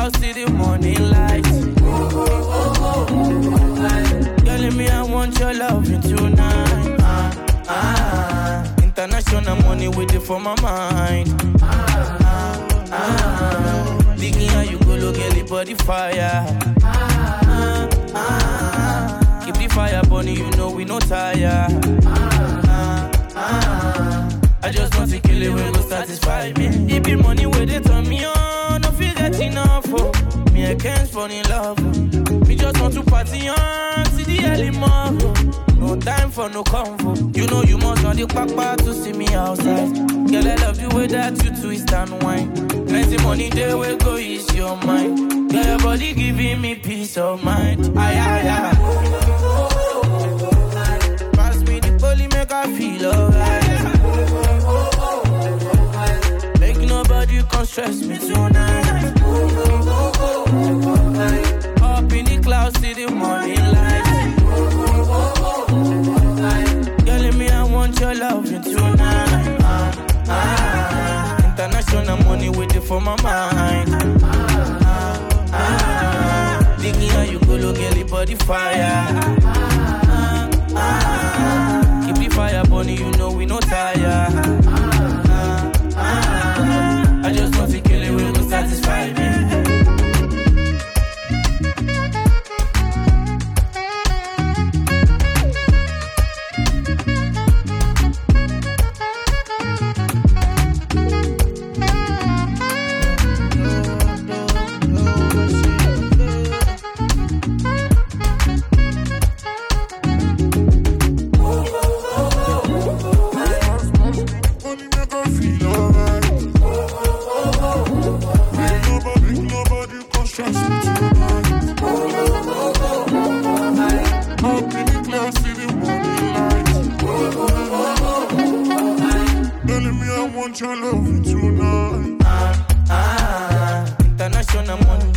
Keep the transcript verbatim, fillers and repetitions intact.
clouds, see the morning light. Telling me I want your love tonight. Ah, ah. International money with it for my mind. Ah, ah, ah. Digging how you go look at the body fire. Ah, ah, ah. Keep the fire burning, you know we no tire. Ah, ah, ah. I just want to kill it, we go satisfy me. It be money where they turn me on, no feel that enough for me. I can't fall in love. Me just want to party on, see the early morning. No time for no convo. You know you must not the papa to see me outside. Girl, I love the way that you twist and wine. Plenty money there will go ease your mind. Girl, your body giving me peace of mind. Aye, aye, aye. Pass me the bully, make I feel alright. Make nobody come stress me tonight. Up in the clouds, see the morning light. Telling me I want your love tonight. Ah, ah. International money with it for my mind. Ah, ah. Digging how you go look at the body fire. Ah, ah. Keep the fire burning, you know we no tire. Ah, ah. I just want to kill it, we will satisfy me. Your love tonight. Ah, ah, international money